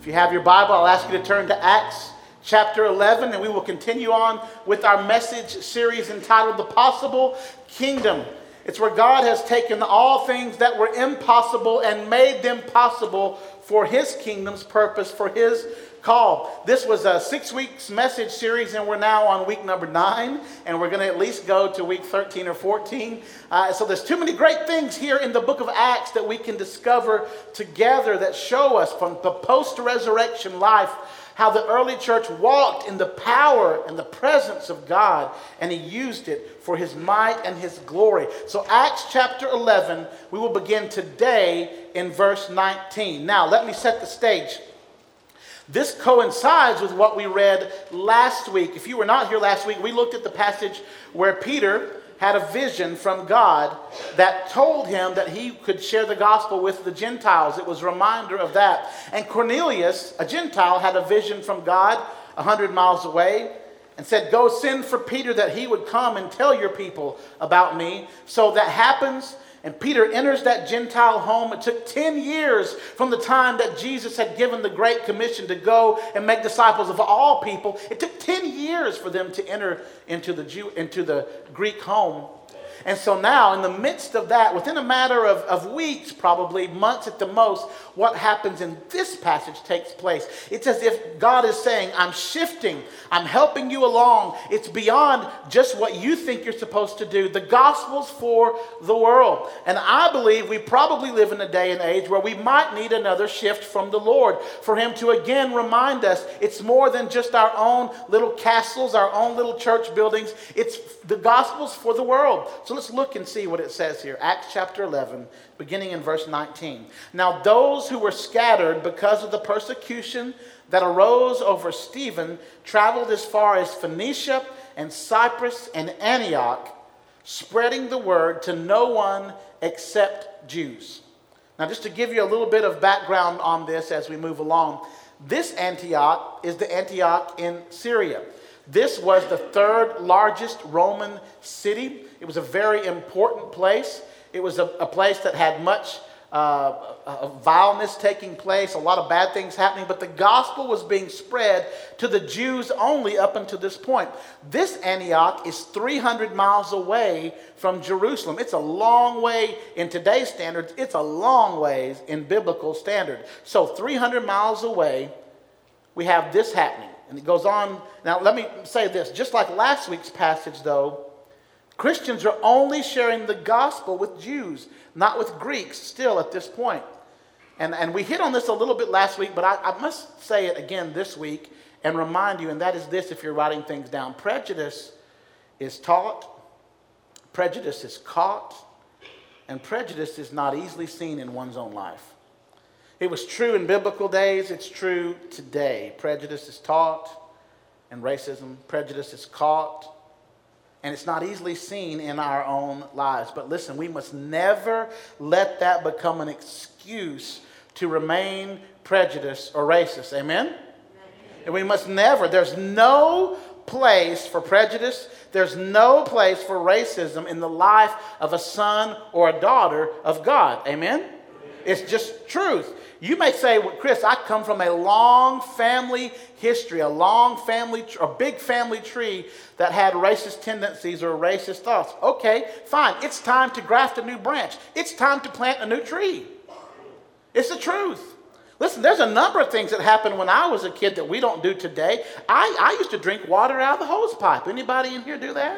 If you have your Bible, I'll ask you to turn to Acts chapter 11, and we will continue on with our message series entitled The Possible Kingdom. It's where God has taken all things that were impossible and made them possible for His kingdom's purpose, for His call. This was a 6 weeks message series, and we're now on week number 9, and we're going to at least go to week 13 or 14. So there's too many great things here in the book of Acts that we can discover together that show us from the post-resurrection life how the early church walked in the power and the presence of God, and He used it for His might and His glory. So Acts chapter 11, we will begin today in verse 19. Now, let me set the stage. This coincides with what we read last week. If you were not here last week, we looked at the passage where Peter had a vision from God that told him that he could share the gospel with the Gentiles. It was a reminder of that. And Cornelius, a Gentile, had a vision from God 100 miles away and said, "Go send for Peter that he would come and tell your people about me." So that happens. And Peter enters that Gentile home. It took 10 years from the time that Jesus had given the Great Commission to go and make disciples of all people. It took 10 years for them to enter into the Greek home. And so now, in the midst of that, within a matter of weeks, probably months at the most, what happens in this passage takes place. It's as if God is saying, I'm shifting, I'm helping you along. It's beyond just what you think you're supposed to do. The gospel's for the world. And I believe we probably live in a day and age where we might need another shift from the Lord, for Him to again remind us it's more than just our own little castles, our own little church buildings. It's the gospel's for the world. So let's look and see what it says here. Acts chapter 11, beginning in verse 19. Now those who were scattered because of the persecution that arose over Stephen traveled as far as Phoenicia and Cyprus and Antioch, spreading the word to no one except Jews. Now just to give you a little bit of background on this as we move along, this Antioch is the Antioch in Syria. This was the third largest Roman city. It was a very important place. It was a place that had much vileness taking place, a lot of bad things happening, but the gospel was being spread to the Jews only up until this point. This Antioch is 300 miles away from Jerusalem. It's a long way in today's standards. It's a long ways in biblical standard. So 300 miles away, we have this happening. And it goes on. Now, let me say this. Just like last week's passage, though, Christians are only sharing the gospel with Jews, not with Greeks still at this point. And we hit on this a little bit last week, but I must say it again this week and remind you, and that is this if you're writing things down. Prejudice is taught, prejudice is caught, and prejudice is not easily seen in one's own life. It was true in biblical days, it's true today. Prejudice is taught, and racism, prejudice is caught, and it's not easily seen in our own lives. But listen, we must never let that become an excuse to remain prejudiced or racist. Amen? Amen. And we must never, there's no place for prejudice, there's no place for racism in the life of a son or a daughter of God. Amen? It's just truth. You may say, well, Chris, I come from a long family history, a big family tree that had racist tendencies or racist thoughts. Okay, fine. It's time to graft a new branch. It's time to plant a new tree. It's the truth. Listen, there's a number of things that happened when I was a kid that we don't do today. I used to drink water out of the hose pipe. Anybody in here do that?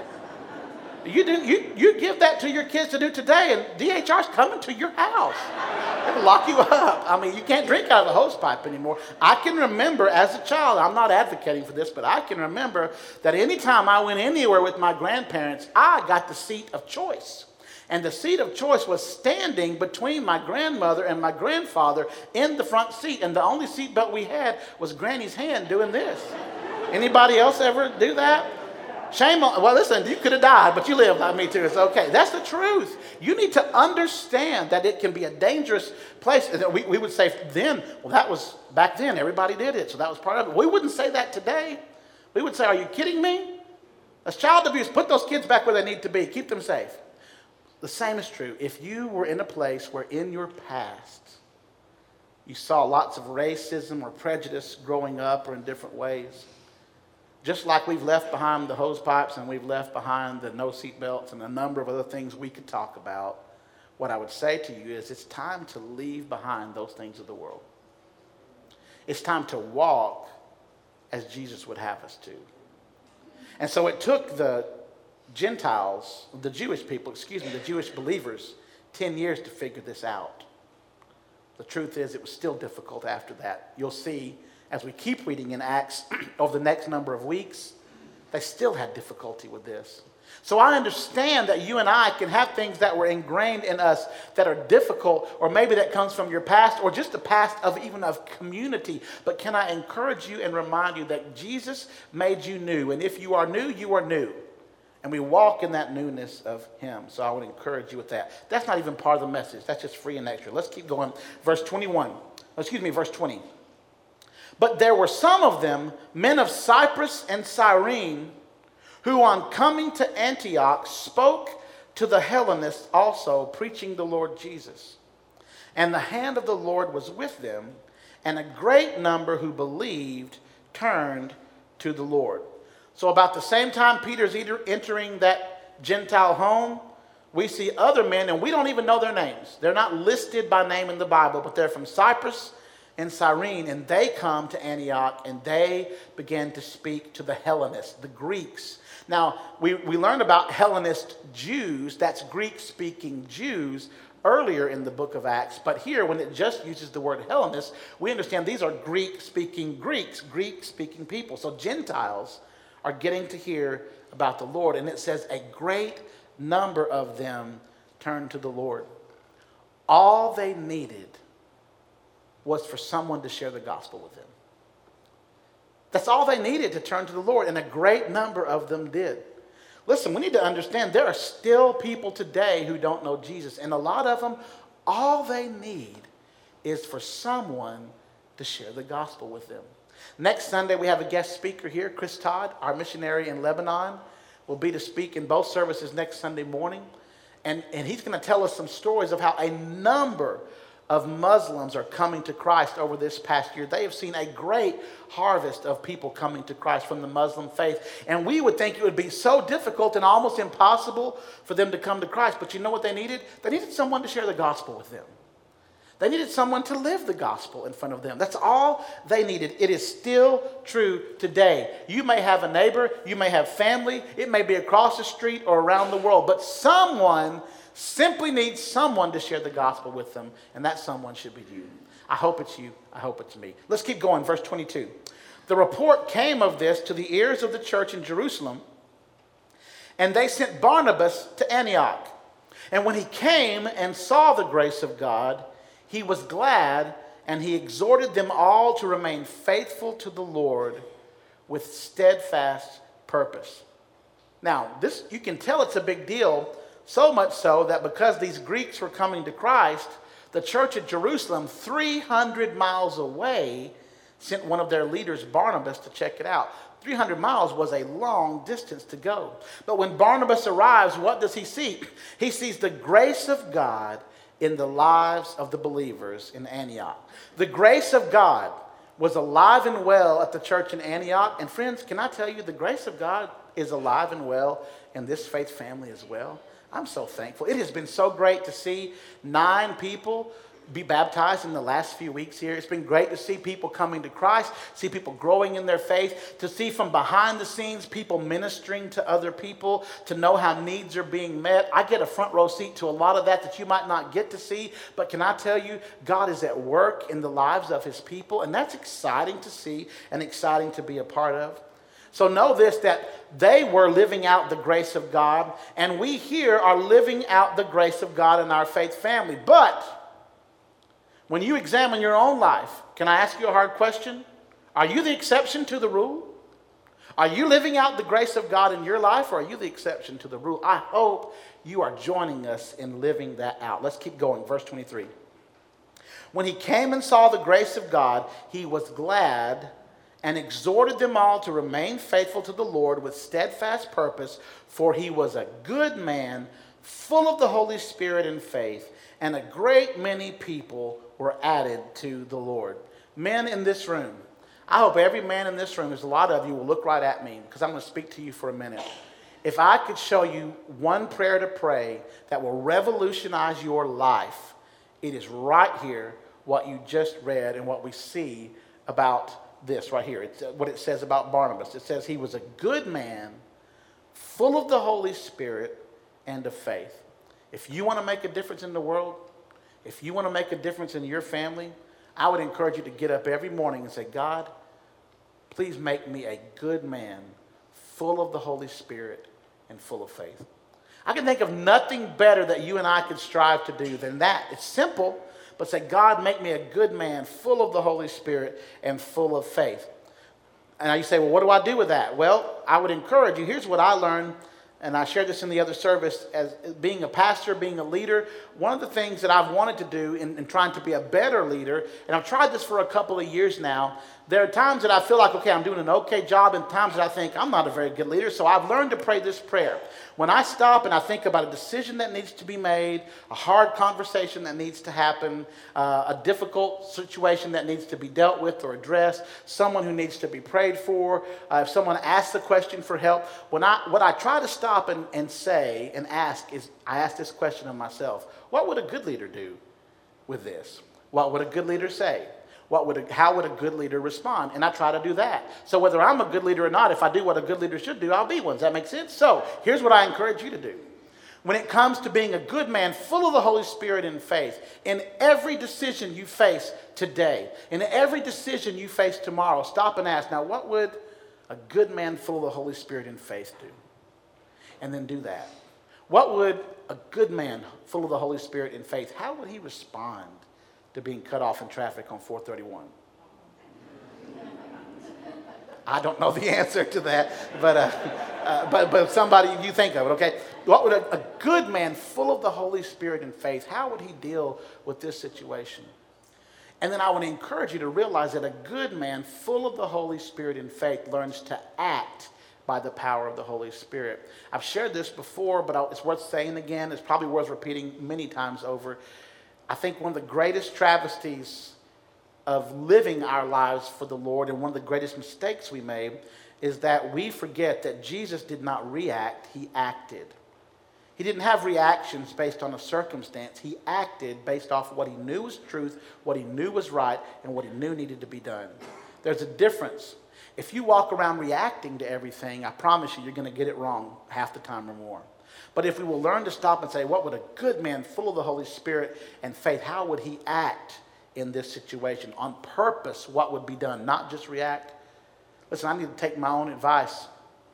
You give that to your kids to do today, and DHR's coming to your house. They'll lock you up. I mean, you can't drink out of the hose pipe anymore. I can remember as a child, I'm not advocating for this, but I can remember that anytime I went anywhere with my grandparents, I got the seat of choice. And the seat of choice was standing between my grandmother and my grandfather in the front seat. And the only seatbelt we had was Granny's hand doing this. Anybody else ever do that? Shame on, well, listen, you could have died, but you lived like me too. It's okay. That's the truth. You need to understand that it can be a dangerous place. We would say then, well, that was back then. Everybody did it, so that was part of it. We wouldn't say that today. We would say, are you kidding me? That's child abuse. Put those kids back where they need to be. Keep them safe. The same is true. If you were in a place where in your past You saw lots of racism or prejudice growing up or in different ways. Just like we've left behind the hose pipes and we've left behind the no seat belts and a number of other things we could talk about, what I would say to you is it's time to leave behind those things of the world. It's time to walk as Jesus would have us to. And so it took the Gentiles, the Jewish believers, 10 years to figure this out. The truth is, it was still difficult after that. You'll see, as we keep reading in Acts over the next number of weeks, they still had difficulty with this. So I understand that you and I can have things that were ingrained in us that are difficult, or maybe that comes from your past, or just the past of even of community. But can I encourage you and remind you that Jesus made you new, and if you are new, you are new. And we walk in that newness of him. So I would encourage you with that. That's not even part of the message. That's just free and extra. Let's keep going. Verse 20. But there were some of them, men of Cyprus and Cyrene, who on coming to Antioch spoke to the Hellenists also, preaching the Lord Jesus. And the hand of the Lord was with them, and a great number who believed turned to the Lord. So about the same time Peter's entering that Gentile home, we see other men, and we don't even know their names. They're not listed by name in the Bible, but they're from Cyprus and Cyrene, and they come to Antioch, and they begin to speak to the Hellenists, the Greeks. Now, we learned about Hellenist Jews, that's Greek-speaking Jews, earlier in the book of Acts, but here, when it just uses the word Hellenist, we understand these are Greek-speaking Greeks, Greek-speaking people. So Gentiles are getting to hear about the Lord, and it says a great number of them turned to the Lord. All they needed was for someone to share the gospel with them. That's all they needed to turn to the Lord, and a great number of them did. Listen, we need to understand there are still people today who don't know Jesus, and a lot of them, all they need is for someone to share the gospel with them. Next Sunday, we have a guest speaker here, Chris Todd, our missionary in Lebanon, will be to speak in both services next Sunday morning, and he's going to tell us some stories of how a number of Muslims are coming to Christ over this past year. They have seen a great harvest of people coming to Christ from the Muslim faith. And we would think it would be so difficult and almost impossible for them to come to Christ. But you know what they needed? They needed someone to share the gospel with them. They needed someone to live the gospel in front of them. That's all they needed. It is still true today. You may have a neighbor, you may have family, it may be across the street or around the world, but someone simply needs someone to share the gospel with them, and that someone should be you. I hope it's you. I hope it's me. Let's keep going. Verse 22. The report came of this to the ears of the church in Jerusalem, and they sent Barnabas to Antioch. And when he came and saw the grace of God, he was glad, and he exhorted them all to remain faithful to the Lord with steadfast purpose. Now, this, you can tell it's a big deal. So much so that because these Greeks were coming to Christ, the church at Jerusalem, 300 miles away, sent one of their leaders, Barnabas, to check it out. 300 miles was a long distance to go. But when Barnabas arrives, what does he see? He sees the grace of God in the lives of the believers in Antioch. The grace of God was alive and well at the church in Antioch. And friends, can I tell you, the grace of God is alive and well in this faith family as well. I'm so thankful. It has been so great to see 9 people be baptized in the last few weeks here. It's been great to see people coming to Christ, see people growing in their faith, to see from behind the scenes people ministering to other people, to know how needs are being met. I get a front row seat to a lot of that you might not get to see, but can I tell you, God is at work in the lives of his people, and that's exciting to see and exciting to be a part of. So know this, that they were living out the grace of God, and we here are living out the grace of God in our faith family. But when you examine your own life, can I ask you a hard question? Are you the exception to the rule? Are you living out the grace of God in your life, or are you the exception to the rule? I hope you are joining us in living that out. Let's keep going. Verse 23. When he came and saw the grace of God, he was glad and exhorted them all to remain faithful to the Lord with steadfast purpose, for he was a good man, full of the Holy Spirit and faith, and a great many people were added to the Lord. Men in this room, I hope every man in this room, there's a lot of you, will look right at me because I'm going to speak to you for a minute. If I could show you one prayer to pray that will revolutionize your life, it is right here what you just read and what we see about this right here. It's what it says about Barnabas. It says he was a good man, full of the Holy Spirit and of faith. If you want to make a difference in the world, if you want to make a difference in your family, I would encourage you to get up every morning and say, God, please make me a good man, full of the Holy Spirit and full of faith. I can think of nothing better that you and I could strive to do than that. It's simple, but say, God, make me a good man, full of the Holy Spirit and full of faith. And you say, well, what do I do with that? Well, I would encourage you. Here's what I learned, and I shared this in the other service. As being a pastor, being a leader, one of the things that I've wanted to do in trying to be a better leader, and I've tried this for a couple of years now, there are times that I feel like, okay, I'm doing an okay job, and times that I think I'm not a very good leader, so I've learned to pray this prayer. When I stop and I think about a decision that needs to be made, a hard conversation that needs to happen, a difficult situation that needs to be dealt with or addressed, someone who needs to be prayed for, if someone asks a question for help, what I try to stop and say and ask is, I ask this question of myself: what would a good leader do with this? What would a good leader say? How would a good leader respond? And I try to do that. So whether I'm a good leader or not, if I do what a good leader should do, I'll be one. Does that make sense? So here's what I encourage you to do. When it comes to being a good man, full of the Holy Spirit and faith, in every decision you face today, in every decision you face tomorrow, stop and ask, now what would a good man full of the Holy Spirit and faith do? And then do that. What would a good man full of the Holy Spirit and faith, how would he respond to being cut off in traffic on 431? I don't know the answer to that, but somebody you think of it, okay? What would a good man full of the Holy Spirit and faith, how would he deal with this situation? And then I want to encourage you to realize that a good man full of the Holy Spirit and faith learns to act by the power of the Holy Spirit. I've shared this before, but it's worth saying again. It's probably worth repeating many times over. I think one of the greatest travesties of living our lives for the Lord, and one of the greatest mistakes we made, is that we forget that Jesus did not react, he acted. He didn't have reactions based on a circumstance. He acted based off what he knew was truth, what he knew was right, and what he knew needed to be done. There's a difference. If you walk around reacting to everything, I promise you're going to get it wrong half the time or more. But if we will learn to stop and say, what would a good man full of the Holy Spirit and faith, how would he act in this situation? On purpose, what would be done? Not just react. Listen, I need to take my own advice.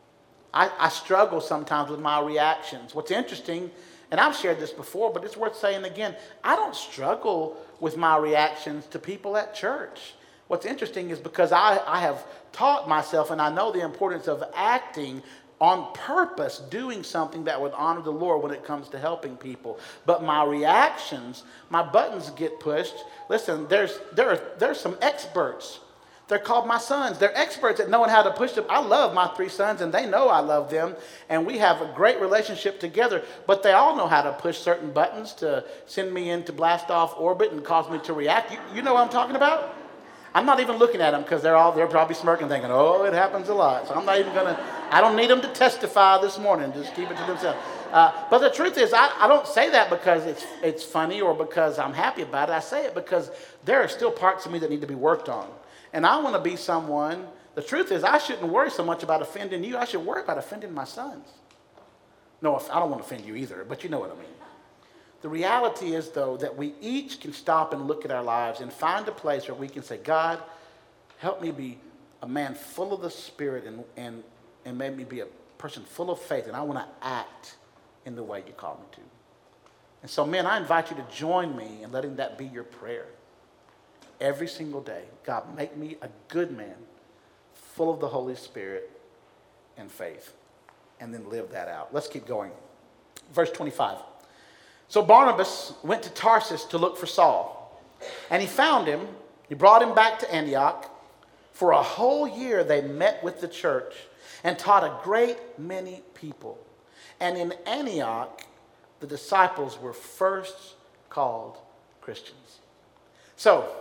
I struggle sometimes with my reactions. What's interesting, and I've shared this before, but it's worth saying again, I don't struggle with my reactions to people at church. What's interesting is because I have taught myself, and I know the importance of acting on purpose, doing something that would honor the Lord when it comes to helping people. But my reactions, my buttons get pushed. Listen, there's some experts. They're called my sons. They're experts at knowing how to push them. I love my 3 sons, and they know I love them, and we have a great relationship together, but they all know how to push certain buttons to send me into blast off orbit and cause me to react. You know what I'm talking about? I'm not even looking at them because they're probably smirking thinking, oh, it happens a lot. So I'm not even going to, I don't need them to testify this morning. Just keep it to themselves. But the truth is, I don't say that because it's funny or because I'm happy about it. I say it because there are still parts of me that need to be worked on. And I want to be someone, the truth is, I shouldn't worry so much about offending you. I should worry about offending my sons. No, I don't want to offend you either, but you know what I mean. The reality is, though, that we each can stop and look at our lives and find a place where we can say, God, help me be a man full of the Spirit and make me be a person full of faith, and I want to act in the way you call me to. And so, men, I invite you to join me in letting that be your prayer. Every single day, God, make me a good man, full of the Holy Spirit and faith, and then live that out. Let's keep going. Verse 25. So Barnabas went to Tarsus to look for Saul, and he found him. He brought him back to Antioch. For a whole year they met with the church and taught a great many people. And in Antioch, the disciples were first called Christians. So,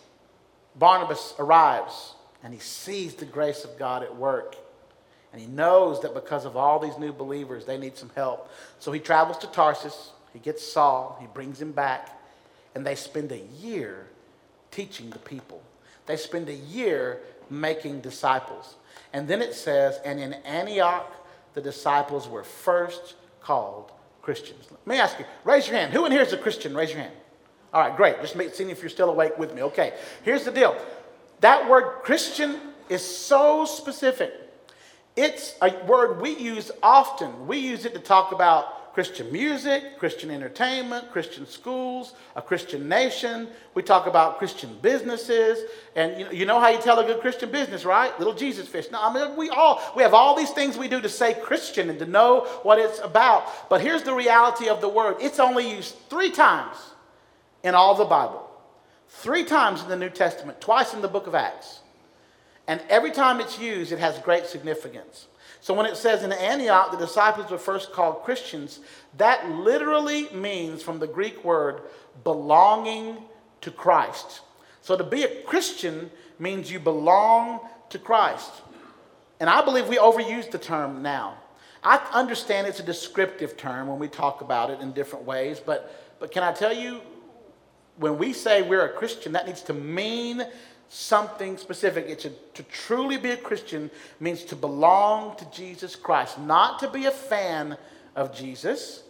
Barnabas arrives, and he sees the grace of God at work. And he knows that because of all these new believers, they need some help. So he travels to Tarsus. He gets Saul. He brings him back. And they spend a year teaching the people. They spend a year making disciples. And then it says, and in Antioch, the disciples were first called Christians. Let me ask you, raise your hand. Who in here is a Christian? Raise your hand. All right, great. Just seeing if you're still awake with me. Okay, here's the deal. That word Christian is so specific. It's a word we use often. We use it to talk about Christian music, Christian entertainment, Christian schools, a Christian nation. We talk about Christian businesses. And you know how you tell a good Christian business, right? Little Jesus fish. No, I mean, we have all these things we do to say Christian and to know what it's about. But here's the reality of the word. It's only used 3 times in all the Bible. 3 times in the New Testament, twice in the book of Acts. And every time it's used, it has great significance. So when it says in Antioch, the disciples were first called Christians, that literally means from the Greek word belonging to Christ. So to be a Christian means you belong to Christ. And I believe we overuse the term now. I understand it's a descriptive term when we talk about it in different ways, but can I tell you, when we say we're a Christian, that needs to mean something specific. To truly be a Christian means to belong to Jesus Christ, not to be a fan of Jesus,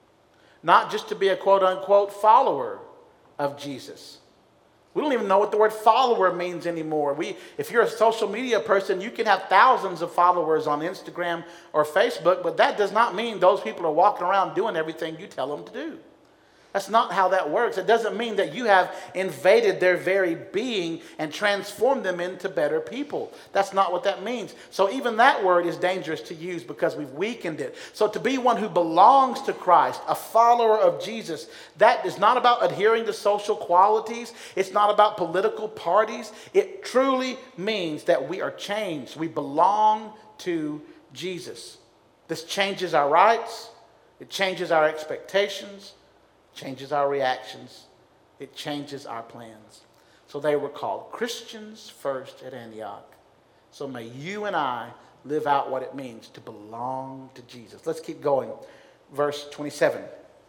not just to be a quote-unquote follower of Jesus. We don't even know what the word follower means anymore. If you're a social media person, you can have thousands of followers on Instagram or Facebook, but that does not mean those people are walking around doing everything you tell them to do. That's not how that works. It doesn't mean that you have invaded their very being and transformed them into better people. That's not what that means. So even that word is dangerous to use because we've weakened it. So to be one who belongs to Christ, a follower of Jesus, that is not about adhering to social qualities. It's not about political parties. It truly means that we are changed. We belong to Jesus. This changes our rights. It changes our expectations. Changes our reactions. It changes our plans. So they were called Christians first at Antioch. So may you and I live out what it means to belong to Jesus. Let's keep going. Verse 27.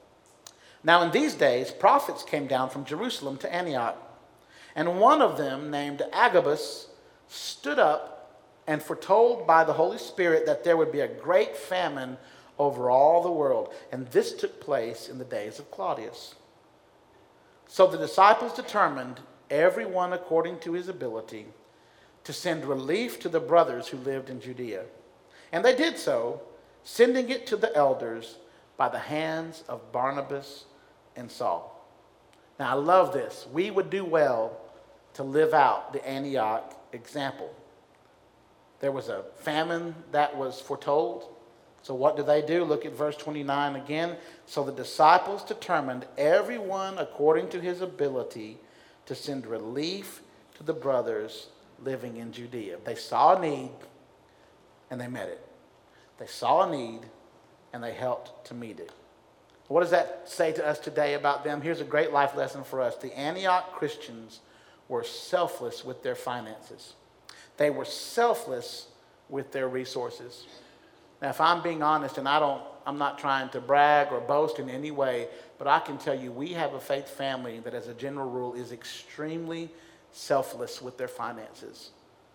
Now in these days, prophets came down from Jerusalem to Antioch. And one of them, named Agabus, stood up and foretold by the Holy Spirit that there would be a great famine over all the world. And this took place in the days of Claudius. So the disciples determined, everyone according to his ability, to send relief to the brothers who lived in Judea. And they did so, sending it to the elders by the hands of Barnabas and Saul. Now I love this. We would do well to live out the Antioch example. There was a famine that was foretold. So what do they do? Look at verse 29 again. So the disciples determined, everyone according to his ability, to send relief to the brothers living in Judea. They saw a need and they met it. They saw a need and they helped to meet it. What does that say to us today about them? Here's a great life lesson for us. The Antioch Christians were selfless with their finances. They were selfless with their resources. Now, if I'm being honest, and I'm not trying to brag or boast in any way, but I can tell you we have a faith family that as a general rule is extremely selfless with their finances.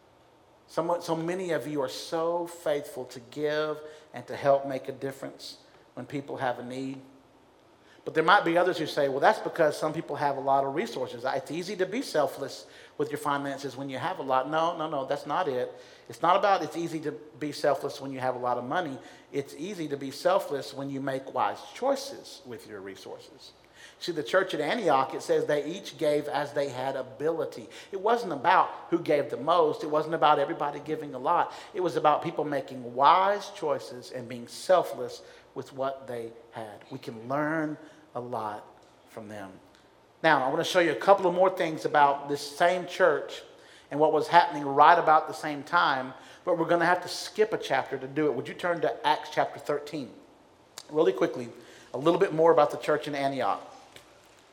So many of you are so faithful to give and to help make a difference when people have a need. But there might be others who say, well, that's because some people have a lot of resources. It's easy to be selfless with your finances when you have a lot. No, that's not it. It's not about it's easy to be selfless when you have a lot of money. It's easy to be selfless when you make wise choices with your resources. See, the church at Antioch, it says they each gave as they had ability. It wasn't about who gave the most. It wasn't about everybody giving a lot. It was about people making wise choices and being selfless with what they had. We can learn a lot from them. Now, I want to show you a couple of more things about this same church and what was happening right about the same time, but we're going to have to skip a chapter to do it. Would you turn to Acts chapter 13? Really quickly, a little bit more about the church in Antioch.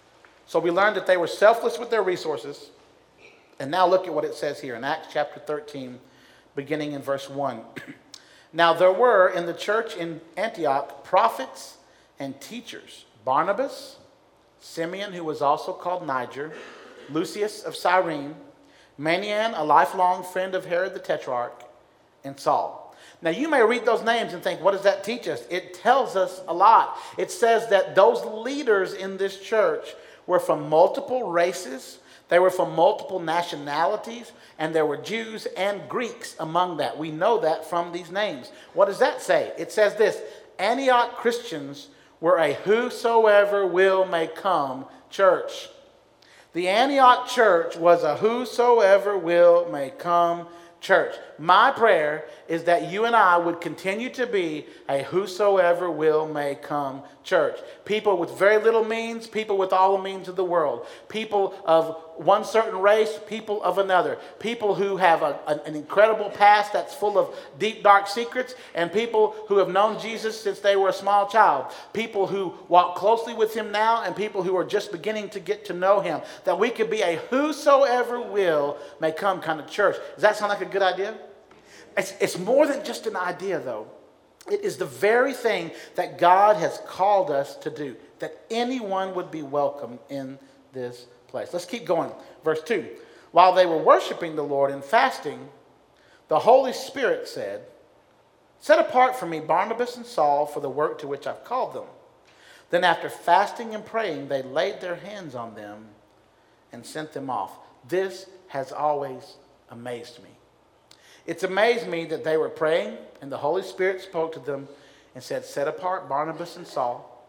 So we learned that they were selfless with their resources. And now look at what it says here in Acts chapter 13, beginning in verse 1. Now there were in the church in Antioch prophets and teachers, Barnabas, Simeon, who was also called Niger, Lucius of Cyrene, Manaen, a lifelong friend of Herod the Tetrarch, and Saul. Now you may read those names and think, what does that teach us? It tells us a lot. It says that those leaders in this church were from multiple races, they were from multiple nationalities, and there were Jews and Greeks among that. We know that from these names. What does that say? It says this: Antioch Christians were a whosoever will may come church. The Antioch church was a whosoever will may come church. My prayer is that you and I would continue to be a whosoever will may come church. People with very little means, people with all the means of the world. People of one certain race, people of another. People who have an incredible past that's full of deep, dark secrets, and people who have known Jesus since they were a small child. People who walk closely with him now, and people who are just beginning to get to know him. That we could be a whosoever will may come kind of church. Does that sound like a good idea? It's more than just an idea, though. It is the very thing that God has called us to do, that anyone would be welcome in this place. Let's keep going. Verse 2. While they were worshiping the Lord and fasting, the Holy Spirit said, "Set apart for me Barnabas and Saul for the work to which I've called them." Then after fasting and praying, they laid their hands on them and sent them off. This has always amazed me. It's amazed me that they were praying and the Holy Spirit spoke to them and said, "Set apart Barnabas and Saul."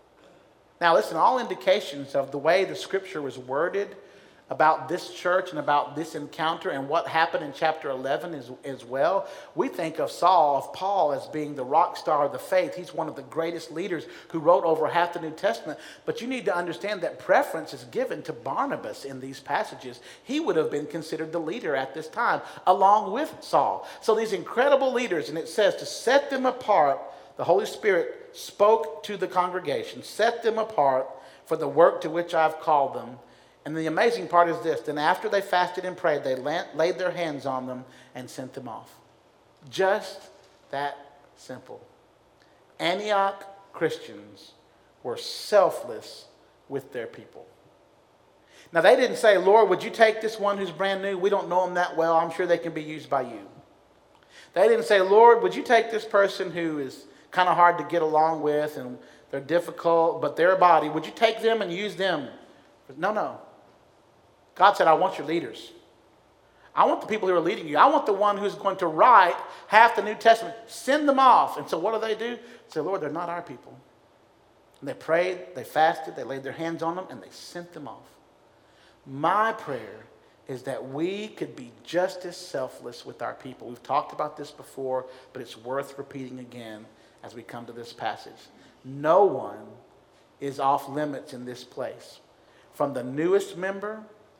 Now listen, all indications of the way the scripture was worded about this church and about this encounter and what happened in chapter 11 as well. We think of Saul, of Paul, as being the rock star of the faith. He's one of the greatest leaders who wrote over half the New Testament. But you need to understand that preference is given to Barnabas in these passages. He would have been considered the leader at this time, along with Saul. So these incredible leaders, and it says to set them apart, the Holy Spirit spoke to the congregation, set them apart for the work to which I've called them. And the amazing part is this: then after they fasted and prayed, they laid their hands on them and sent them off. Just that simple. Antioch Christians were selfless with their people. Now they didn't say, "Lord, would you take this one who's brand new? We don't know them that well. I'm sure they can be used by you." They didn't say, "Lord, would you take this person who is kind of hard to get along with and they're difficult, but they're a body. Would you take them and use them?" No. God said, "I want your leaders. I want the people who are leading you. I want the one who's going to write half the New Testament. Send them off." And so what do? They say, "Lord, they're not our people." And they prayed, they fasted, they laid their hands on them, and they sent them off. My prayer is that we could be just as selfless with our people. We've talked about this before, but it's worth repeating again as we come to this passage. No one is off limits in this place. From the newest member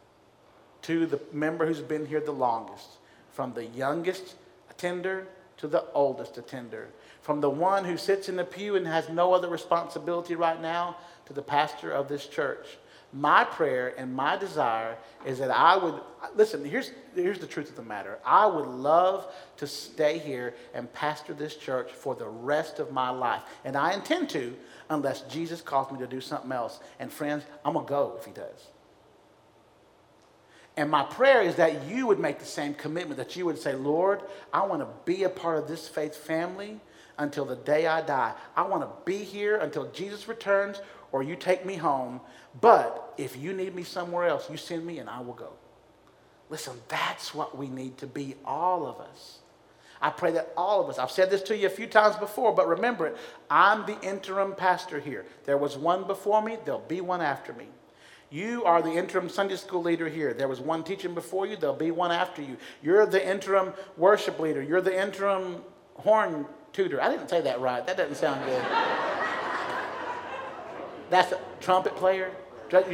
to the member who's been here the longest. From the youngest attender to the oldest attender. From the one who sits in the pew and has no other responsibility right now to the pastor of this church. My prayer and my desire is that I would, listen, here's the truth of the matter. I would love to stay here and pastor this church for the rest of my life. And I intend to, unless Jesus calls me to do something else. And friends, I'm going to go if he does. And my prayer is that you would make the same commitment, that you would say, "Lord, I want to be a part of this faith family until the day I die. I want to be here until Jesus returns or you take me home. But if you need me somewhere else, you send me and I will go." Listen, that's what we need to be, all of us. I pray that all of us, I've said this to you a few times before, but remember it, I'm the interim pastor here. There was one before me, there'll be one after me. You are the interim Sunday school leader here. There was one teaching before you, there'll be one after you. You're the interim worship leader. You're the interim horn tutor. I didn't say that right. That doesn't sound good. That's a trumpet player?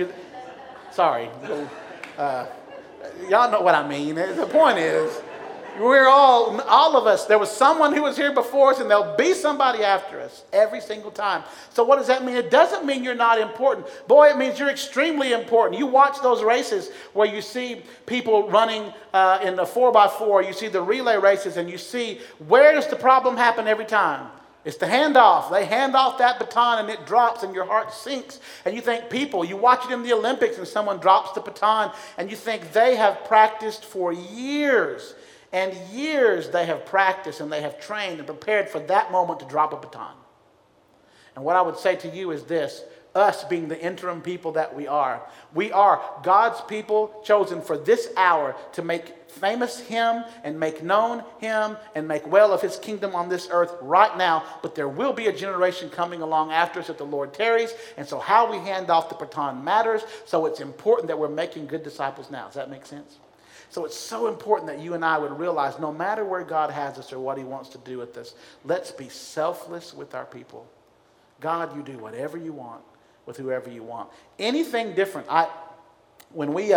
Sorry. Y'all know what I mean. The point is, We're all of us. There was someone who was here before us, and there'll be somebody after us every single time. So what does that mean? It doesn't mean you're not important. Boy, it means you're extremely important. You watch those races where you see people running in the 4x4, you see the relay races, and you see where does the problem happen every time? It's the handoff. They hand off that baton and it drops and your heart sinks. And you think people, you watch it in the Olympics and someone drops the baton and you think they have practiced for years and years. They have practiced and they have trained and prepared for that moment to drop a baton. And what I would say to you is this: us being the interim people that we are God's people chosen for this hour to make famous him and make known him and make well of his kingdom on this earth right now. But there will be a generation coming along after us if the Lord tarries. And so how we hand off the baton matters. So it's important that we're making good disciples now. Does that make sense? So it's so important that you and I would realize no matter where God has us or what he wants to do with us, let's be selfless with our people. God, you do whatever you want with whoever you want. Anything different. When we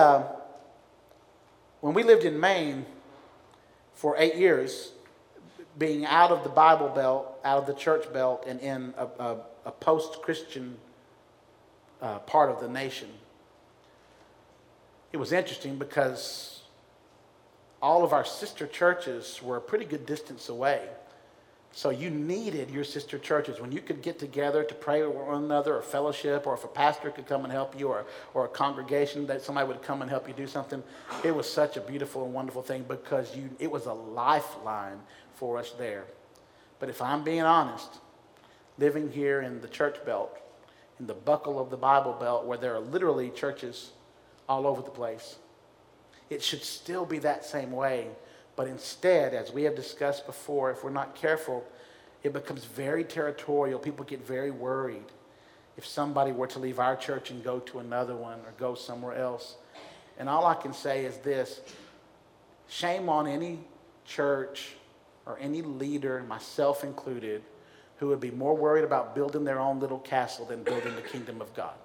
lived in Maine for 8 years, being out of the Bible Belt, out of the church belt, and in a post-Christian part of the nation, it was interesting because all of our sister churches were a pretty good distance away. So you needed your sister churches when you could get together to pray with one another or fellowship, or if a pastor could come and help you, or a congregation that somebody would come and help you do something. It was such a beautiful and wonderful thing because it was a lifeline for us there. But if I'm being honest, living here in the church belt, in the buckle of the Bible Belt, where there are literally churches all over the place, it should still be that same way. But instead, as we have discussed before, if we're not careful, it becomes very territorial. People get very worried if somebody were to leave our church and go to another one or go somewhere else. And all I can say is this: shame on any church or any leader, myself included, who would be more worried about building their own little castle than building the kingdom of God.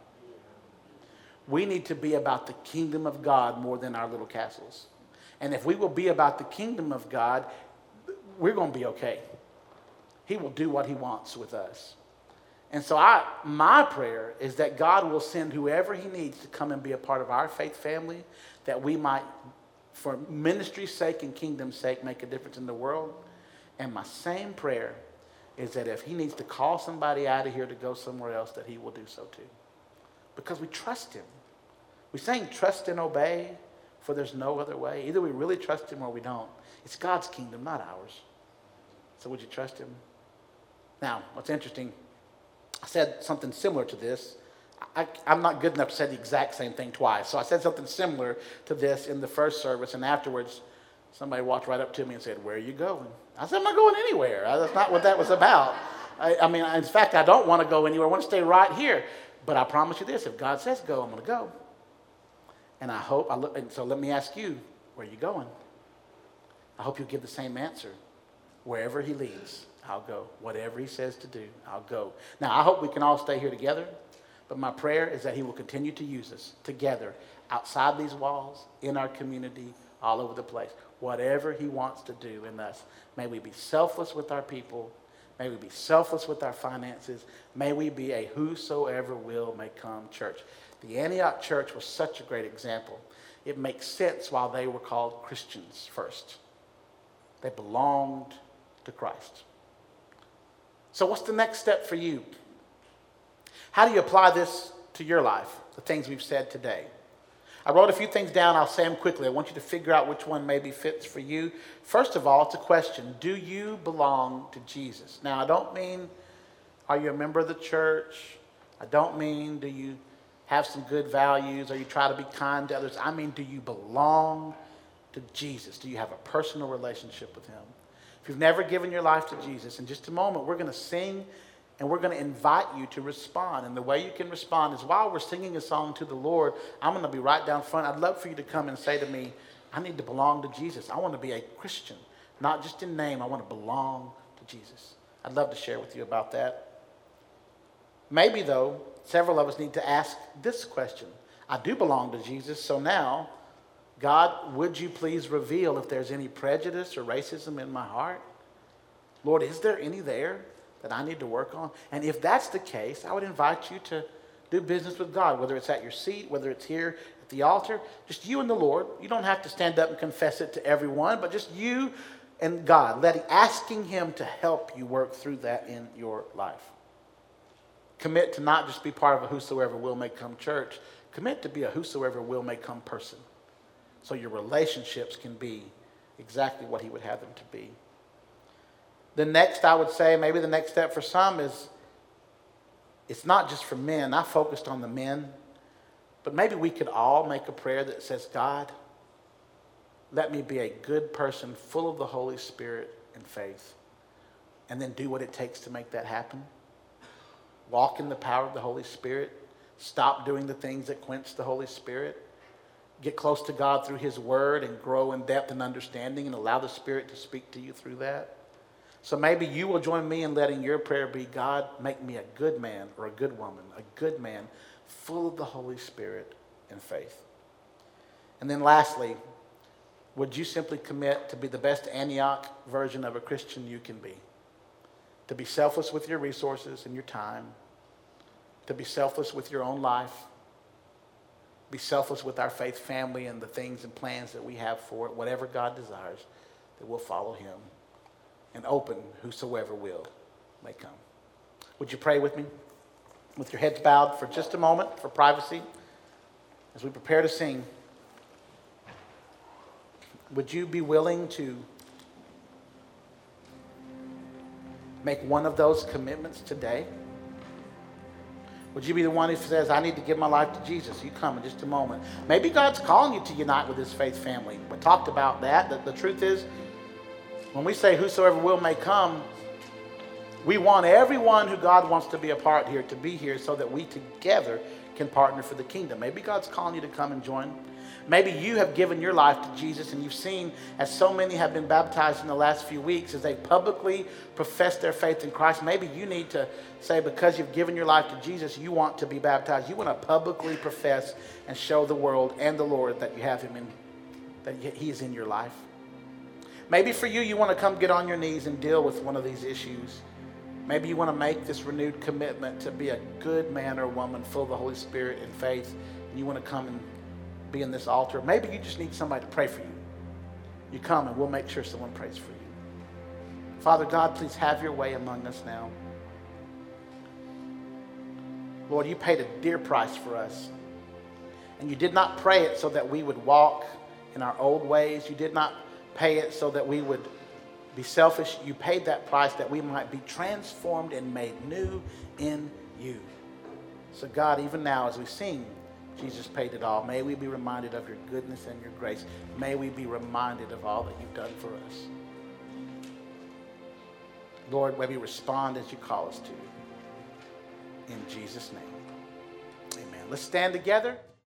We need to be about the kingdom of God more than our little castles. And if we will be about the kingdom of God, we're going to be okay. He will do what he wants with us. And so my prayer is that God will send whoever he needs to come and be a part of our faith family, that we might, for ministry's sake and kingdom's sake, make a difference in the world. And my same prayer is that if he needs to call somebody out of here to go somewhere else, that he will do so too. Because we trust him. We sang trust and obey, for there's no other way. Either we really trust him or we don't. It's God's kingdom, not ours. So would you trust him? Now, what's interesting, I said something similar to this. I'm not good enough to say the exact same thing twice. So I said something similar to this in the first service, and afterwards somebody walked right up to me and said, "Where are you going?" I said, "I'm not going anywhere." That's not what that was about. I mean, in fact, I don't want to go anywhere. I want to stay right here. But I promise you this: if God says go, I'm going to go. And so let me ask you, where are you going? I hope you'll give the same answer. Wherever he leads, I'll go. Whatever he says to do, I'll go. Now, I hope we can all stay here together, but my prayer is that he will continue to use us together, outside these walls, in our community, all over the place. Whatever he wants to do in us. May we be selfless with our people. May we be selfless with our finances. May we be a whosoever will may come church. The Antioch church was such a great example. It makes sense why they were called Christians first. They belonged to Christ. So what's the next step for you? How do you apply this to your life, the things we've said today? I wrote a few things down. I'll say them quickly. I want you to figure out which one maybe fits for you. First of all, it's a question. Do you belong to Jesus? Now, I don't mean, are you a member of the church? I don't mean, do you have some good values, or you try to be kind to others? I mean, do you belong to Jesus? Do you have a personal relationship with him? If you've never given your life to Jesus, in just a moment, we're going to sing and we're going to invite you to respond. And the way you can respond is while we're singing a song to the Lord, I'm going to be right down front. I'd love for you to come and say to me, I need to belong to Jesus. I want to be a Christian, not just in name. I want to belong to Jesus. I'd love to share with you about that. Maybe, though, several of us need to ask this question. I do belong to Jesus, so now, God, would you please reveal if there's any prejudice or racism in my heart? Lord, is there any there that I need to work on? And if that's the case, I would invite you to do business with God, whether it's at your seat, whether it's here at the altar, just you and the Lord. You don't have to stand up and confess it to everyone, but just you and God, asking him to help you work through that in your life. Commit to not just be part of a whosoever will may come church. Commit to be a whosoever will may come person, so your relationships can be exactly what he would have them to be. The next, I would say, maybe the next step for some is, it's not just for men. I focused on the men, but maybe we could all make a prayer that says, God, let me be a good person full of the Holy Spirit and faith, and then do what it takes to make that happen. Walk in the power of the Holy Spirit. Stop doing the things that quench the Holy Spirit. Get close to God through his word and grow in depth and understanding, and allow the Spirit to speak to you through that. So maybe you will join me in letting your prayer be, God, make me a good man or a good woman, a good man full of the Holy Spirit and faith. And then lastly, would you simply commit to be the best Antioch version of a Christian you can be? To be selfless with your resources and your time. To be selfless with your own life. Be selfless with our faith family and the things and plans that we have for it. Whatever God desires, that we'll follow him. And open whosoever will may come. Would you pray with me? With your heads bowed for just a moment for privacy. As we prepare to sing, would you be willing to make one of those commitments today? Would you be the one who says, I need to give my life to Jesus? You come in just a moment. Maybe God's calling you to unite with his faith family. We talked about that. The truth is, when we say whosoever will may come, we want everyone who God wants to be a part here to be here, so that we together can partner for the kingdom. Maybe God's calling you to come and join. Maybe you have given your life to Jesus, and you've seen, as so many have been baptized in the last few weeks, as they publicly profess their faith in Christ. Maybe you need to say, because you've given your life to Jesus, you want to be baptized. You want to publicly profess and show the world and the Lord that you have him in, that he is in your life. Maybe for you, you want to come get on your knees and deal with one of these issues. Maybe you want to make this renewed commitment to be a good man or woman full of the Holy Spirit and faith, and you want to come and be in this altar. Maybe you just need somebody to pray for you. You come and we'll make sure someone prays for you. Father God, please have your way among us now. Lord, you paid a dear price for us. And you did not pray it so that we would walk in our old ways. You did not pay it so that we would be selfish. You paid that price that we might be transformed and made new in you. So God, even now as we sing, Jesus paid it all. May we be reminded of your goodness and your grace. May we be reminded of all that you've done for us. Lord, may we respond as you call us to. In Jesus' name, amen. Let's stand together.